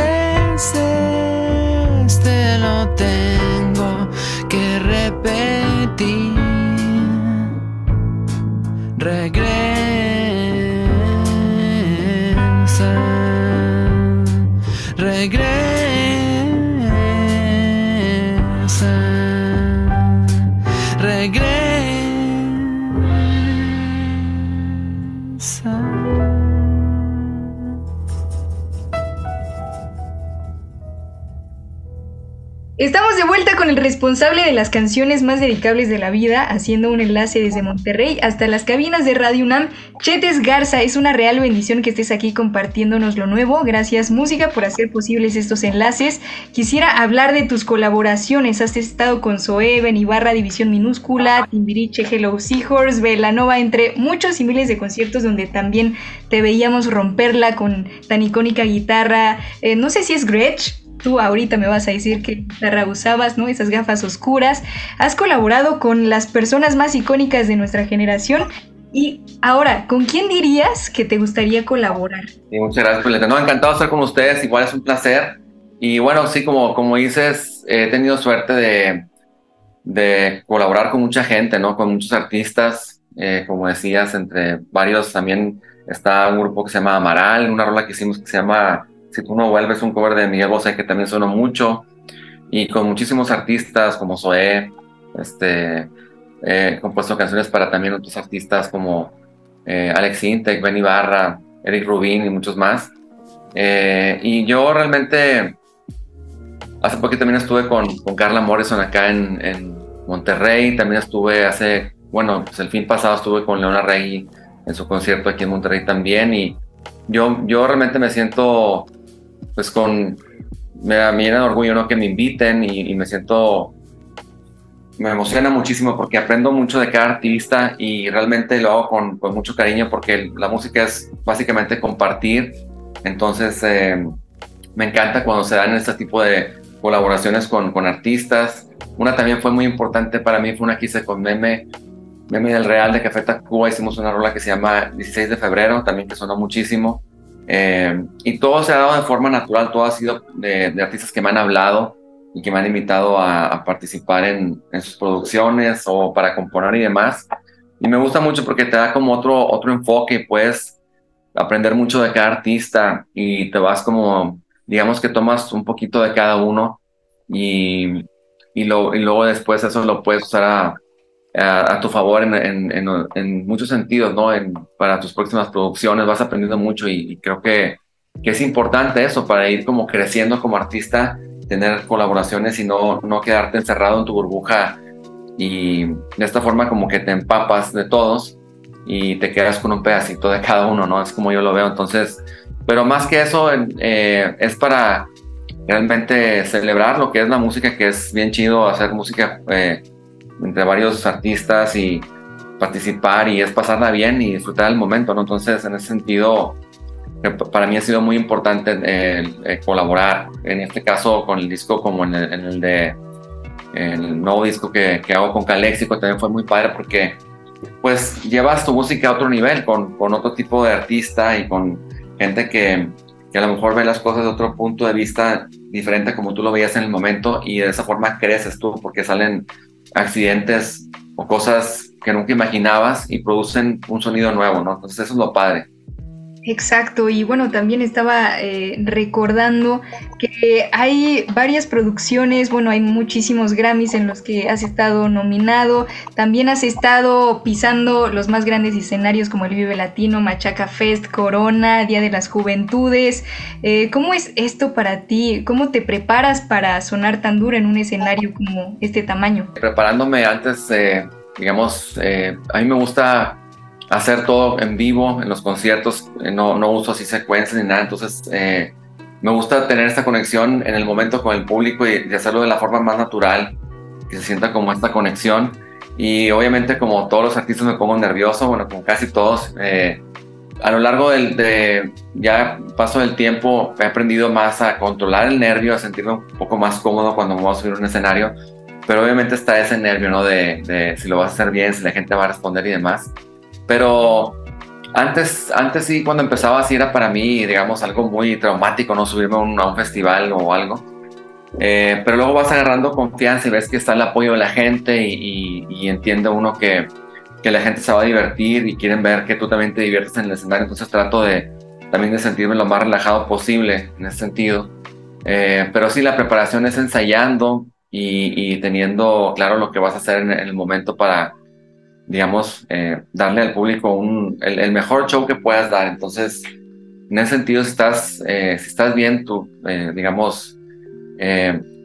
[SPEAKER 6] veces te lo tengo que repetir. Regresa. Regresa. Regresa.
[SPEAKER 3] con el responsable de las canciones más dedicables de la vida, haciendo un enlace desde Monterrey hasta las cabinas de Radio UNAM. Chetes Garza, es una real bendición que estés aquí compartiéndonos lo nuevo. Gracias, música, por hacer posibles estos enlaces. Quisiera hablar de tus colaboraciones. Has estado con Zoé, Ben Ibarra, División Minúscula, Timbiriche, Hello Seahorse, Belanova, entre muchos y miles de conciertos donde también te veíamos romperla con tan icónica guitarra. Eh, no sé si es Gretsch. Tú ahorita me vas a decir qué guitarra usabas, ¿no? Esas gafas oscuras. Has colaborado con las personas más icónicas de nuestra generación. Y ahora, ¿con quién dirías que te gustaría colaborar?
[SPEAKER 4] Sí, muchas gracias, Julieta. No, encantado de estar con ustedes. Igual es un placer. Y bueno, sí, como, como dices, he tenido suerte de, de colaborar con mucha gente, ¿no? Con muchos artistas. Eh, como decías, entre varios también está un grupo que se llama Amaral, una rola que hicimos que se llama Si tú no vuelves, un cover de Miguel Bosé que también sonó mucho, y con muchísimos artistas como Zoé, este, eh, he compuesto canciones para también otros artistas como eh, Alex Intec, Ben Ibarra, Eric Rubin y muchos más. Eh, y yo realmente, hace poco también estuve con, con Carla Morrison acá en, en Monterrey, también estuve hace, bueno, pues el fin pasado estuve con Leona Regui en su concierto aquí en Monterrey también, y yo, yo realmente me siento pues con, me da, me llena de orgullo, ¿no? Que me inviten y, y me siento, me emociona muchísimo porque aprendo mucho de cada artista y realmente lo hago con, con mucho cariño porque la música es básicamente compartir. Entonces eh, me encanta cuando se dan este tipo de colaboraciones con, con artistas. Una también fue muy importante para mí, fue una que hice con Meme, Meme del Real de Café Tacuba. Hicimos una rola que se llama dieciséis de febrero, también que sonó muchísimo. Eh, y todo se ha dado de forma natural, todo ha sido de, de artistas que me han hablado y que me han invitado a, a participar en, en sus producciones o para componer y demás. Y me gusta mucho porque te da como otro, otro enfoque y puedes aprender mucho de cada artista y te vas como, digamos que tomas un poquito de cada uno y, y, lo, y luego después eso lo puedes usar a, a, a tu favor en, en, en, en muchos sentidos, ¿no? En, para tus próximas producciones vas aprendiendo mucho y, y creo que, que es importante eso para ir como creciendo como artista, tener colaboraciones y no, no quedarte encerrado en tu burbuja y de esta forma como que te empapas de todos y te quedas con un pedacito de cada uno, ¿no? Es como yo lo veo. Entonces, pero más que eso eh, es para realmente celebrar lo que es la música, que es bien chido hacer música eh, entre varios artistas y participar y es pasarla bien y disfrutar el momento, ¿no? Entonces, en ese sentido, para mí ha sido muy importante eh, eh, colaborar, en este caso con el disco como en el, en el de el nuevo disco que, que hago con Caléxico, también fue muy padre porque pues llevas tu música a otro nivel con, con otro tipo de artista y con gente que, que a lo mejor ve las cosas de otro punto de vista diferente como tú lo veías en el momento y de esa forma creces tú porque salen accidentes o cosas que nunca imaginabas y producen un sonido nuevo, ¿no? Entonces eso es lo padre.
[SPEAKER 3] Exacto, y bueno, también estaba eh, recordando que hay varias producciones, bueno, hay muchísimos Grammys en los que has estado nominado, también has estado pisando los más grandes escenarios como el Vive Latino, Machaca Fest, Corona, Día de las Juventudes. Eh, ¿Cómo es esto para ti? ¿Cómo te preparas para sonar tan duro en un escenario como este tamaño?
[SPEAKER 4] Preparándome antes, eh, digamos, eh, a mí me gusta hacer todo en vivo, en los conciertos, no, no uso así secuencias ni nada, entonces eh, me gusta tener esta conexión en el momento con el público y, y hacerlo de la forma más natural, que se sienta como esta conexión y obviamente como todos los artistas me pongo nervioso, bueno, como casi todos, eh, a lo largo del de, ya paso del tiempo he aprendido más a controlar el nervio, a sentirme un poco más cómodo cuando me voy a subir a un escenario, pero obviamente está ese nervio, ¿no? De, de si lo vas a hacer bien, si la gente va a responder y demás. Pero antes, antes sí, cuando empezaba así era para mí, digamos, algo muy traumático, ¿no? Subirme a un, a un festival o algo. Eh, pero luego vas agarrando confianza y ves que está el apoyo de la gente y, y, y entiende uno que, que la gente se va a divertir y quieren ver que tú también te diviertes en el escenario. Entonces trato de también de sentirme lo más relajado posible en ese sentido. Eh, pero sí, la preparación es ensayando y, y teniendo claro lo que vas a hacer en, en el momento para, digamos, eh, darle al público un, el, el mejor show que puedas dar. Entonces, en ese sentido, si estás, eh, si estás bien, tú, eh, digamos, eh,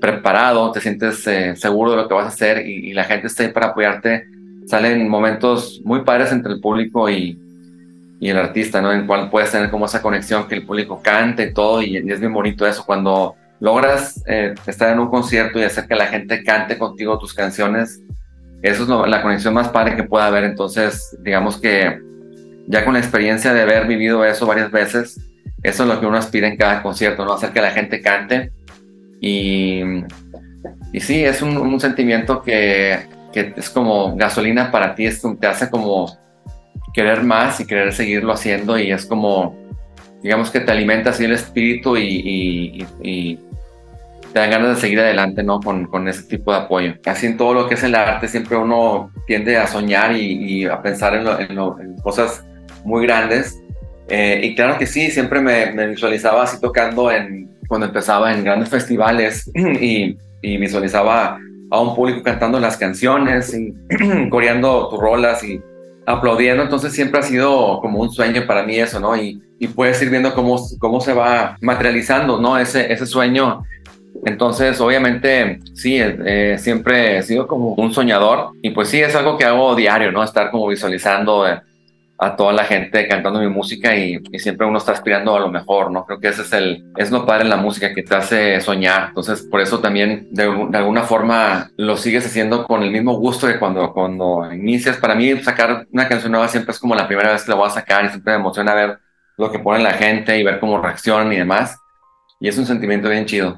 [SPEAKER 4] preparado, te sientes eh, seguro de lo que vas a hacer y, y la gente está ahí para apoyarte. Salen momentos muy padres entre el público y, y el artista, ¿no? En el cual puedes tener como esa conexión, que el público cante y todo, y, y es bien bonito eso, cuando logras eh, estar en un concierto y hacer que la gente cante contigo tus canciones. Eso es lo, la conexión más padre que pueda haber. Entonces, digamos que ya con la experiencia de haber vivido eso varias veces, eso es lo que uno aspira en cada concierto, ¿no? Hacer que la gente cante. Y, y sí, es un, un sentimiento que, que es como gasolina para ti, es, te hace como querer más y querer seguirlo haciendo, y es como, digamos que te alimenta así el espíritu y, y, y, y te dan ganas de seguir adelante, ¿no? Con, con ese tipo de apoyo. Así en todo lo que es el arte siempre uno tiende a soñar y, y a pensar en, lo, en, lo, en cosas muy grandes. Eh, y claro que sí, siempre me, me visualizaba así tocando en, cuando empezaba en grandes festivales y, y visualizaba a un público cantando las canciones y coreando tus rolas y aplaudiendo. Entonces siempre ha sido como un sueño para mí eso, ¿no? Y, y puedes ir viendo cómo, cómo se va materializando, ¿no? Ese, ese sueño. Entonces, obviamente, sí, eh, siempre he sido como un soñador, y pues sí, es algo que hago diario, ¿no? Estar como visualizando eh, a toda la gente cantando mi música, y, y siempre uno está aspirando a lo mejor, ¿no? Creo que ese es el, es lo padre en la música, que te hace soñar. Entonces, por eso también, de, de alguna forma, lo sigues haciendo con el mismo gusto que cuando, cuando inicias. Para mí, sacar una canción nueva siempre es como la primera vez que la voy a sacar, y siempre me emociona ver lo que pone la gente y ver cómo reaccionan y demás. Y es un sentimiento bien chido.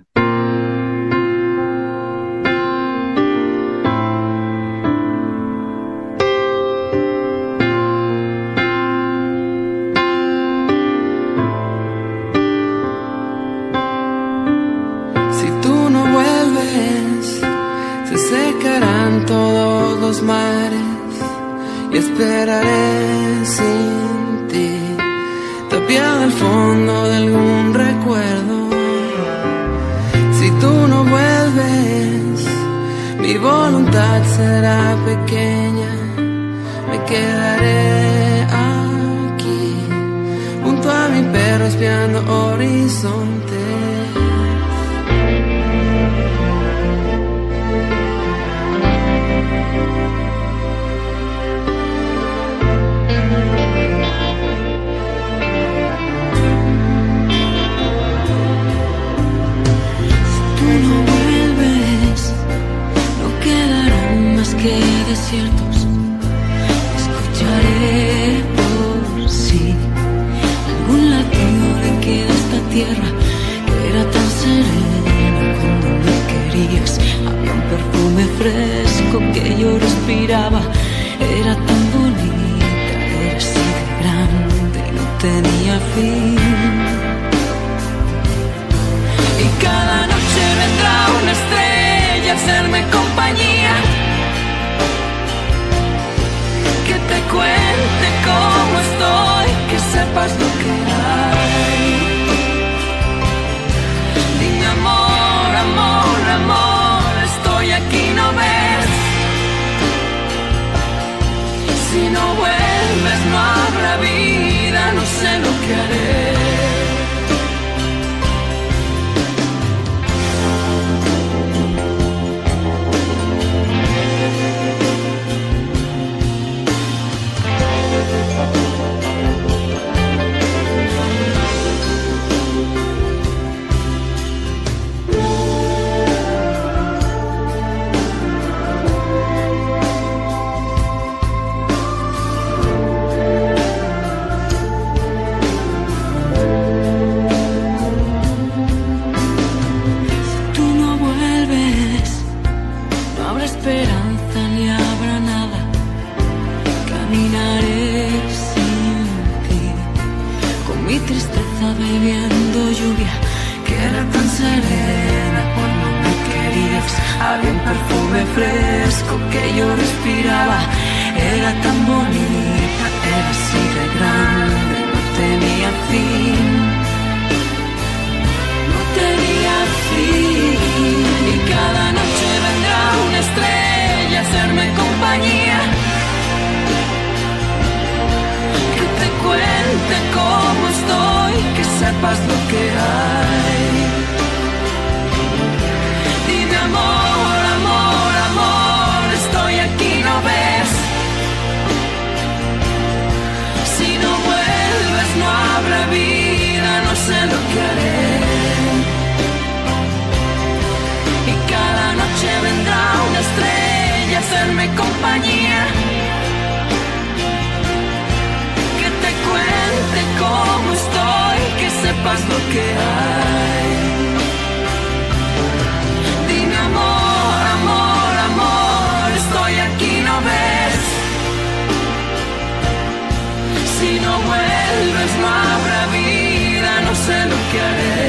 [SPEAKER 6] Todos los mares y esperaré sin ti, tapiado al fondo de algún recuerdo. Si tú no vuelves, mi voluntad será pequeña. Me quedaré aquí junto a mi perro espiando horizontes. Que desiertos escucharé por sí algún latido de que de esta tierra que era tan serena cuando me querías. Había un perfume fresco que yo respiraba, era tan bonita, era así de grande y no tenía fin. Y cada noche vendrá una estrella a hacerme compañía, te cuente cómo estoy, que sepas lo que hay. Dime amor, amor, amor, estoy aquí, ¿no ves? Si no vuelves no habrá vida, no sé lo que haré. Bebiendo lluvia que era tan serena cuando me querías. Había un perfume fresco que yo respiraba, era tan bonita, era así de grande, no tenía fin, no tenía fin. Y cada noche vendrá una estrella a hacerme compañía, que te cuente cómo estoy, que sepas lo que hay. que hay. Dime amor, amor, amor, estoy aquí, ¿no ves? Si no vuelves no habrá vida, no sé lo que haré.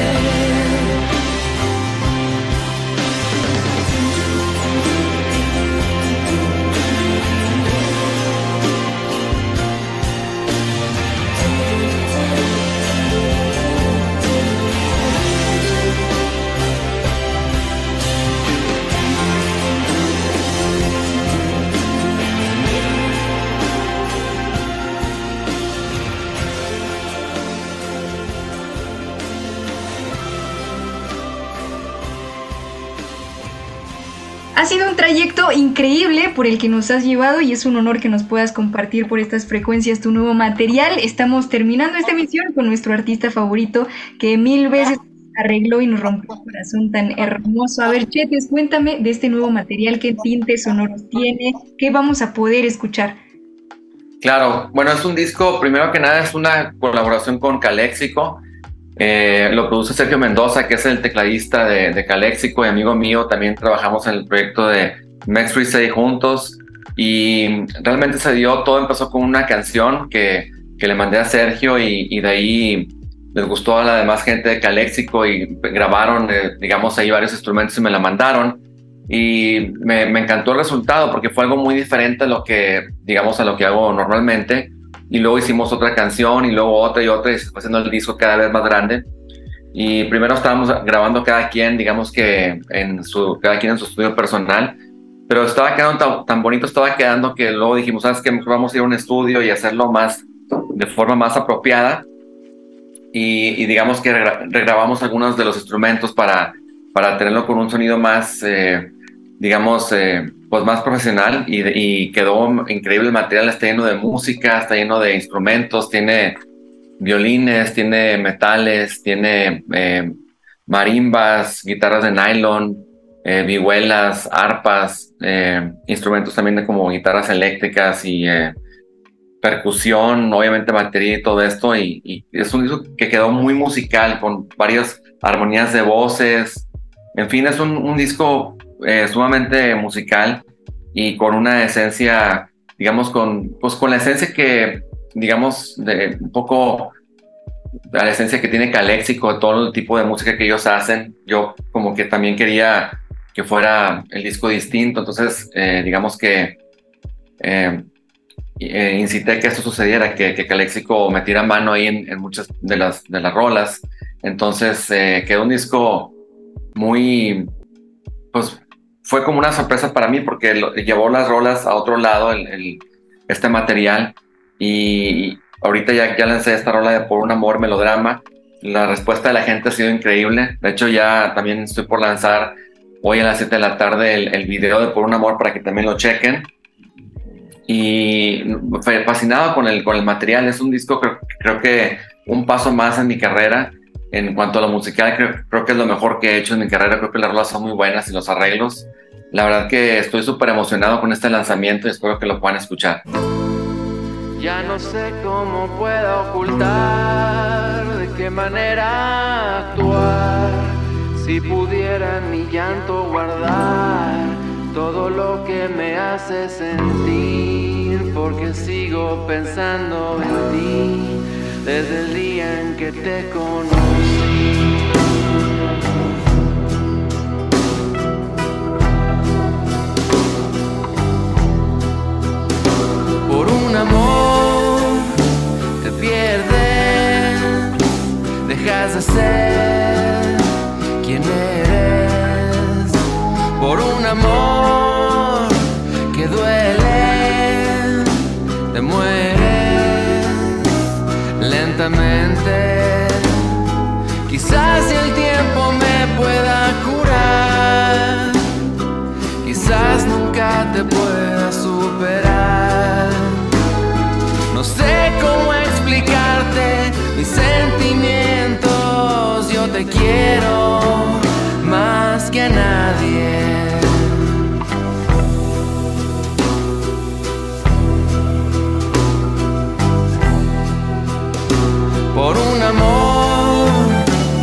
[SPEAKER 3] Ha sido un trayecto increíble por el que nos has llevado y es un honor que nos puedas compartir por estas frecuencias tu nuevo material. Estamos terminando esta emisión con nuestro artista favorito que mil veces arregló y nos rompió el corazón tan hermoso. A ver, Chetes, cuéntame de este nuevo material, qué tintes sonoros tiene, qué vamos a poder escuchar.
[SPEAKER 4] Claro, bueno, es un disco, primero que nada es una colaboración con Calexico. Eh, lo produce Sergio Mendoza, que es el tecladista de, de Calexico y amigo mío. También trabajamos en el proyecto de Mex Freestyle juntos y realmente se dio, todo empezó con una canción que, que le mandé a Sergio y, y de ahí les gustó a la demás gente de Calexico y grabaron, eh, digamos, ahí varios instrumentos y me la mandaron y me, me encantó el resultado porque fue algo muy diferente a lo que, digamos, a lo que hago normalmente. Y luego hicimos otra canción y luego otra y otra y se fue haciendo el disco cada vez más grande. Y primero estábamos grabando cada quien, digamos que en su, cada quien en su estudio personal, pero estaba quedando tan, tan bonito, estaba quedando que luego dijimos, ¿sabes qué? Mejor vamos a ir a un estudio y hacerlo más, de forma más apropiada. Y, y digamos que regrabamos algunos de los instrumentos para, para tenerlo con un sonido más, eh, digamos, eh, pues más profesional y, y quedó increíble el material. Está lleno de música, está lleno de instrumentos, tiene violines, tiene metales, tiene eh, marimbas, guitarras de nylon, eh, vihuelas, arpas, eh, instrumentos también de como guitarras eléctricas y eh, percusión, obviamente batería y todo esto y, y es un disco que quedó muy musical con varias armonías de voces. En fin, es un, un disco Eh, sumamente musical y con una esencia, digamos, con, pues con la esencia que, digamos, de un poco la esencia que tiene Calexico, de todo el tipo de música que ellos hacen. Yo como que también quería que fuera el disco distinto, entonces eh, digamos que eh, eh, incité que esto sucediera, que, que Calexico metiera mano ahí en, en muchas de las, de las rolas. Entonces eh, quedó un disco muy, pues fue como una sorpresa para mí porque lo, llevó las rolas a otro lado, el, el, este material, y ahorita ya, ya lancé esta rola de Por un Amor, melodrama. La respuesta de la gente ha sido increíble. De hecho, ya también estoy por lanzar hoy a las siete de la tarde el, el video de Por un Amor para que también lo chequen. Y fascinado con el, con el material. Es un disco, creo, creo que un paso más en mi carrera. En cuanto a lo musical, creo, creo que es lo mejor que he hecho en mi carrera. Creo que las rolas son muy buenas y los arreglos. La verdad que estoy súper emocionado con este lanzamiento y espero que lo puedan escuchar.
[SPEAKER 5] Ya no sé cómo puedo ocultar, de qué manera actuar. Si pudiera en mi llanto guardar todo lo que me hace sentir, porque sigo pensando en ti desde el día en que te conocí. Por un amor te pierdes, dejas de ser quien eres. Por un amor que duele, te mueres lentamente. Quizás el tiempo me pueda curar, quizás nunca te pueda superar. No sé cómo explicarte mis sentimientos. Yo te quiero más que a nadie. Por un amor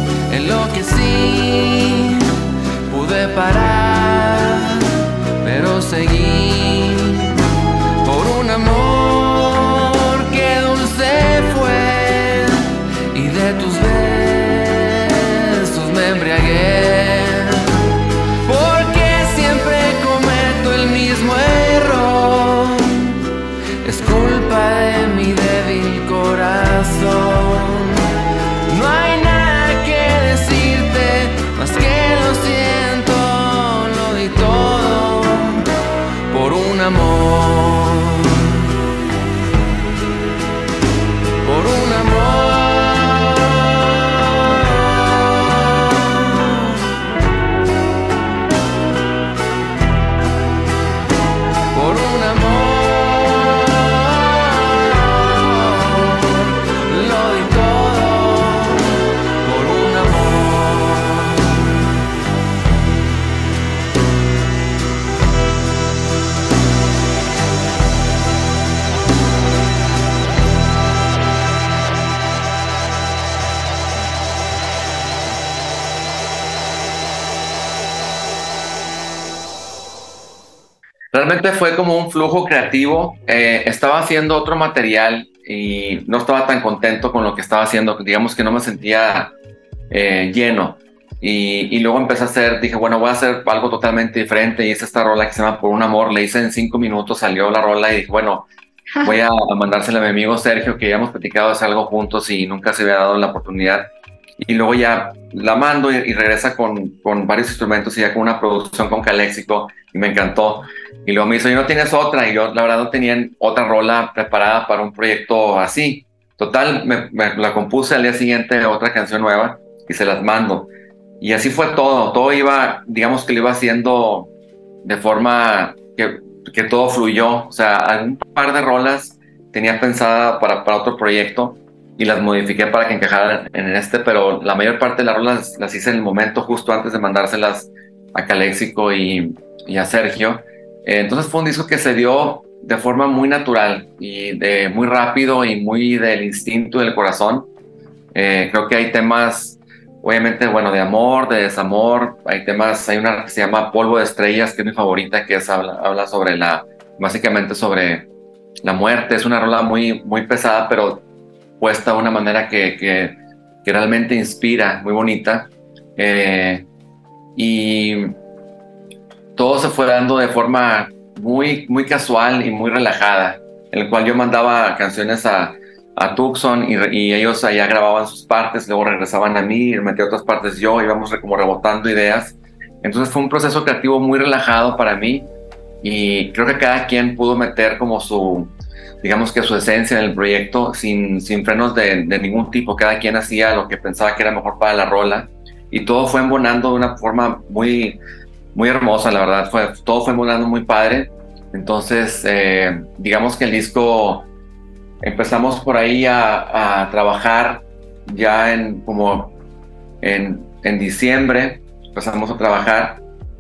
[SPEAKER 5] parar, pero seguí por un amor que dulce fue, y de tus besos me embriagué, porque siempre cometo el mismo error. Es culpa de mi débil corazón. No hay nada que decirte más que lo siento, lo di todo por un amor, por un amor, por un amor.
[SPEAKER 4] Realmente fue como un flujo creativo. Eh, estaba haciendo otro material y no estaba tan contento con lo que estaba haciendo. Digamos que no me sentía eh, lleno. Y, y luego empecé a hacer, dije, bueno, voy a hacer algo totalmente diferente. Y hice esta rola que se llama Por un Amor. Le hice en cinco minutos, salió la rola y dije, bueno, voy a, a mandársela a mi amigo Sergio, que ya hemos platicado de hacer algo juntos y nunca se había dado la oportunidad. Y luego ya la mando y, y regresa con, con varios instrumentos y ya con una producción con Calexico, y me encantó. Y luego me dijo, ¿y no tienes otra? Y yo, la verdad, no tenía otra rola preparada para un proyecto así. Total, me, me la compuse al día siguiente, otra canción nueva, y se las mando. Y así fue todo. Todo iba, digamos que lo iba haciendo de forma que, que todo fluyó. O sea, un par de rolas tenía pensada para, para otro proyecto, y las modifiqué para que encajaran en este, pero la mayor parte de las rolas las hice en el momento justo antes de mandárselas a Calexico y, y a Sergio. Eh, entonces fue un disco que se dio de forma muy natural y de muy rápido y muy del instinto y del corazón. Eh, creo que hay temas, obviamente, bueno, de amor, de desamor. Hay temas, hay una que se llama Polvo de Estrellas, que es mi favorita, que es, habla, habla sobre la, básicamente sobre la muerte. Es una rola muy, muy pesada, pero puesta de una manera que, que, que realmente inspira, muy bonita. Eh, y todo se fue dando de forma muy, muy casual y muy relajada, en el cual yo mandaba canciones a, a Tucson y, y ellos allá grababan sus partes, luego regresaban a mí y metía otras partes yo, íbamos como rebotando ideas. Entonces fue un proceso creativo muy relajado para mí, y creo que cada quien pudo meter como su, digamos que su esencia en el proyecto sin, sin frenos de, de ningún tipo. Cada quien hacía lo que pensaba que era mejor para la rola, y todo fue embonando de una forma muy, muy hermosa, la verdad. Fue, todo fue embonando muy padre. Entonces, eh, digamos que el disco empezamos por ahí a, a trabajar ya en como en, en diciembre, empezamos a trabajar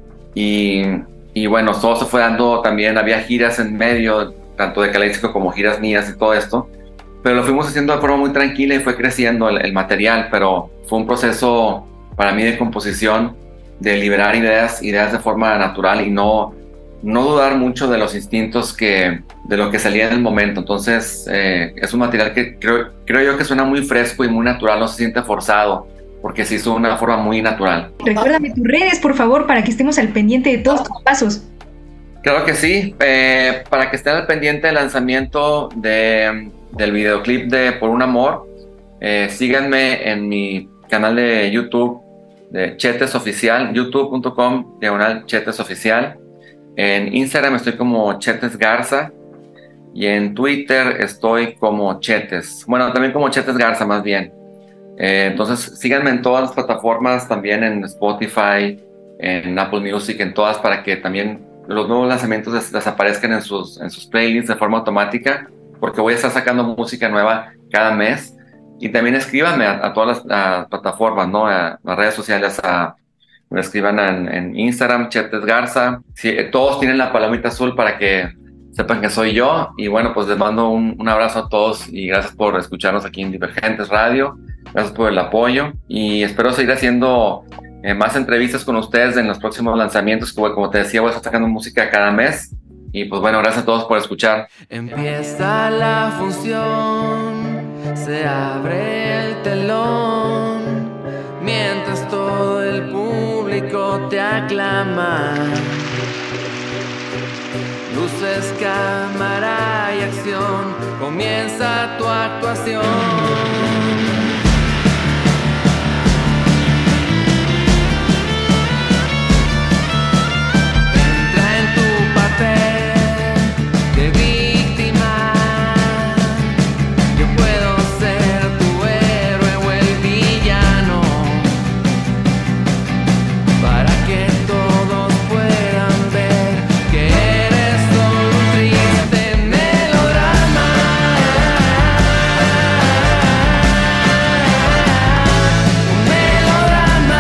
[SPEAKER 4] y, y bueno, todo se fue dando también, había giras en medio, tanto de Calexico como giras mías y todo esto, pero lo fuimos haciendo de forma muy tranquila y fue creciendo el, el material, pero fue un proceso para mí de composición, de liberar ideas, ideas de forma natural y no, no dudar mucho de los instintos que, de lo que salía en el momento. Entonces eh, es un material que creo, creo yo que suena muy fresco y muy natural, no se siente forzado, porque se hizo de una forma muy natural.
[SPEAKER 3] Recuérdame tus redes, por favor, para que estemos al pendiente de todos tus pasos.
[SPEAKER 4] Claro que sí, eh, para que estén al pendiente del lanzamiento de, del videoclip de Por un Amor, eh, síganme en mi canal de YouTube de Chetes Oficial, youtube punto com diagonal Chetes Oficial. En Instagram estoy como Chetes Garza y en Twitter estoy como Chetes, bueno, también como Chetes Garza más bien. Eh, entonces síganme en todas las plataformas, también en Spotify, en Apple Music, en todas, para que también los nuevos lanzamientos les, les aparezcan en sus, en sus playlists de forma automática, porque voy a estar sacando música nueva cada mes. Y también escríbanme a, a todas las a plataformas, ¿no? A las redes sociales, a, me escriban en, en Instagram, Chetes Garza. Sí, todos tienen la palomita azul para que sepan que soy yo. Y bueno, pues les mando un, un abrazo a todos y gracias por escucharnos aquí en Divergentes Radio. Gracias por el apoyo y espero seguir haciendo eh, más entrevistas con ustedes en los próximos lanzamientos. Como, como te decía, voy a estar sacando música cada mes. Y pues bueno, gracias a todos por escuchar.
[SPEAKER 5] Empieza la función, se abre el telón, mientras todo el público te aclama. Luces, cámara y acción, comienza tu actuación. Entra en tu papel de víctima. Yo puedo ser tu héroe o el villano, para que todos puedan ver que eres solo un triste melodrama. Un melodrama.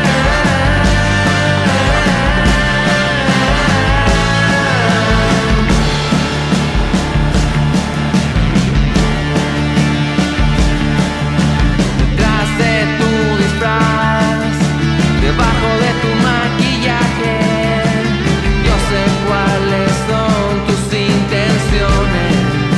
[SPEAKER 5] Detrás de tu disfraz, debajo de tu maquillaje, yo sé cuáles son tus intenciones.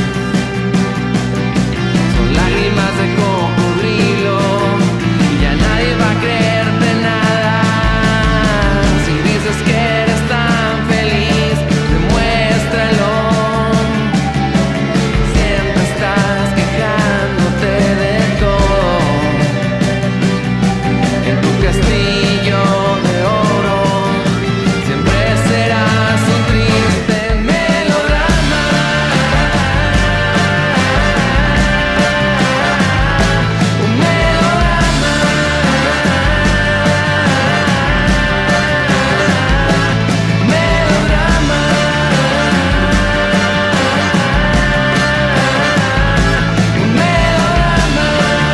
[SPEAKER 5] Son lágrimas de cocodrilo y ya nadie va a creerte nada. Si dices que eres tan feliz, demuéstralo. Siempre estás quejándote de todo. En tu castillo de oro siempre serás un triste melodrama. Un melodrama. Melodrama. Un melodrama.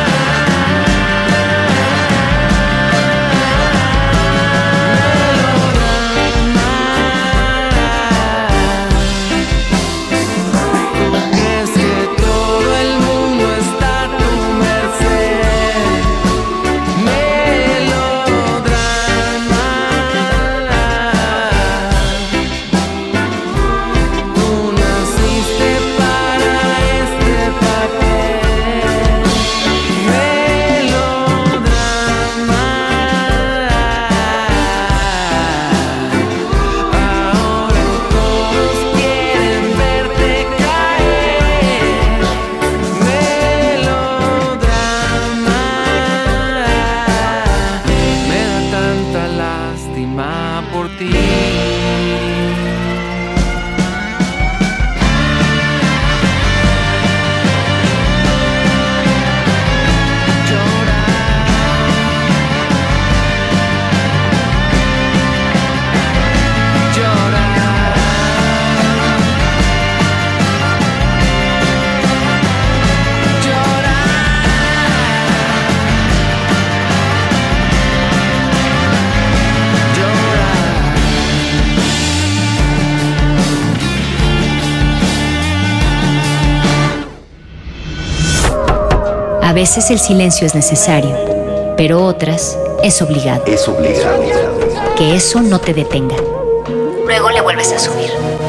[SPEAKER 5] Tú crees que todo el mundo está a tu merced. Melodrama. Tú naciste para este papel. Melodrama. Ahora todos quieren verte caer. Melodrama. Me da tanta lástima por ti.
[SPEAKER 1] A veces el silencio es necesario, pero otras es obligado.
[SPEAKER 2] Es obligado.
[SPEAKER 1] Que eso no te detenga. Luego le vuelves a subir.